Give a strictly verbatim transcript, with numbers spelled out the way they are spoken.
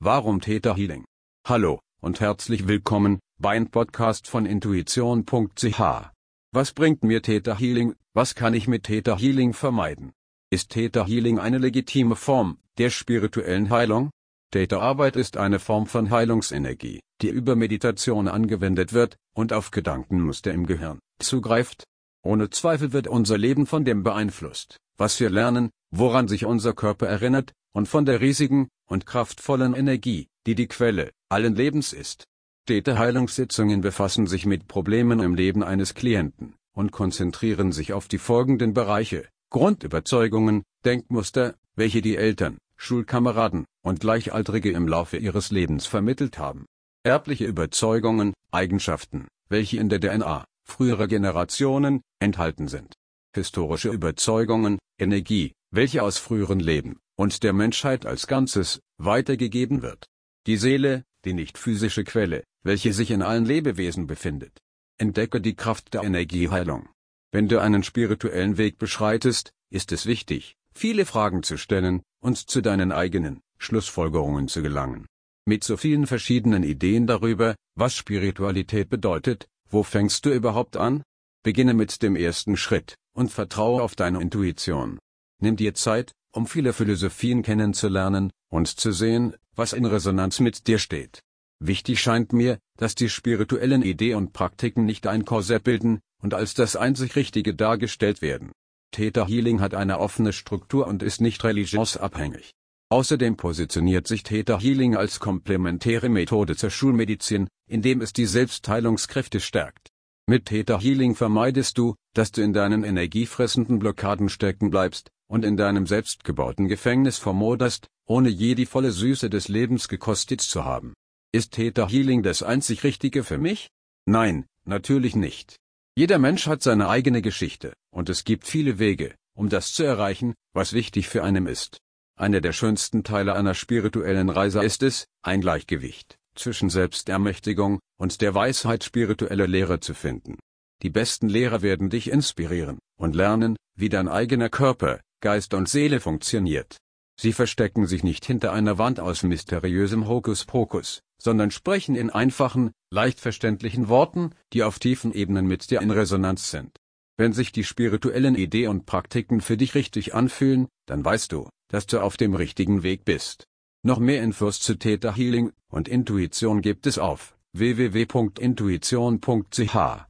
Warum Theta Healing? Hallo und herzlich willkommen beim Podcast von intuition punkt c h. Was bringt mir Theta Healing? Was kann ich mit Theta Healing vermeiden? Ist Theta Healing eine legitime Form der spirituellen Heilung? Theta-Arbeit ist eine Form von Heilungsenergie, die über Meditation angewendet wird und auf Gedankenmuster im Gehirn zugreift. Ohne Zweifel wird unser Leben von dem beeinflusst, was wir lernen, woran sich unser Körper erinnert, und von der riesigen und kraftvollen Energie, die die Quelle allen Lebens ist. Theta-Heilungssitzungen befassen sich mit Problemen im Leben eines Klienten und konzentrieren sich auf die folgenden Bereiche: Grundüberzeugungen, Denkmuster, welche die Eltern, Schulkameraden und Gleichaltrige im Laufe ihres Lebens vermittelt haben. Erbliche Überzeugungen, Eigenschaften, welche in der D N A früherer Generationen enthalten sind. Historische Überzeugungen, Energie, welche aus früheren Leben und der Menschheit als Ganzes weitergegeben wird. Die Seele, die nicht physische Quelle, welche sich in allen Lebewesen befindet. Entdecke die Kraft der Energieheilung. Wenn du einen spirituellen Weg beschreitest, ist es wichtig, viele Fragen zu stellen und zu deinen eigenen Schlussfolgerungen zu gelangen. Mit so vielen verschiedenen Ideen darüber, was Spiritualität bedeutet, wo fängst du überhaupt an? Beginne mit dem ersten Schritt und vertraue auf deine Intuition. Nimm dir Zeit, um viele Philosophien kennenzulernen und zu sehen, was in Resonanz mit dir steht. Wichtig scheint mir, dass die spirituellen Ideen und Praktiken nicht ein Korsett bilden und als das einzig Richtige dargestellt werden. Theta Healing hat eine offene Struktur und ist nicht religionsabhängig. Außerdem positioniert sich Theta Healing als komplementäre Methode zur Schulmedizin, indem es die Selbstheilungskräfte stärkt. Mit Theta Healing vermeidest du, dass du in deinen energiefressenden Blockaden stecken bleibst und in deinem selbstgebauten Gefängnis vermoderst, ohne je die volle Süße des Lebens gekostet zu haben. Ist Theta Healing das einzig Richtige für mich? Nein, natürlich nicht. Jeder Mensch hat seine eigene Geschichte, und es gibt viele Wege, um das zu erreichen, was wichtig für einen ist. Einer der schönsten Teile einer spirituellen Reise ist es, ein Gleichgewicht zwischen Selbstermächtigung und der Weisheit spiritueller Lehre zu finden. Die besten Lehrer werden dich inspirieren und lernen, wie dein eigener Körper, Geist und Seele funktioniert. Sie verstecken sich nicht hinter einer Wand aus mysteriösem Hokuspokus, sondern sprechen in einfachen, leicht verständlichen Worten, die auf tiefen Ebenen mit dir in Resonanz sind. Wenn sich die spirituellen Ideen und Praktiken für dich richtig anfühlen, dann weißt du, dass du auf dem richtigen Weg bist. Noch mehr Infos zu Theta Healing und Intuition gibt es auf w w w punkt intuition punkt c h.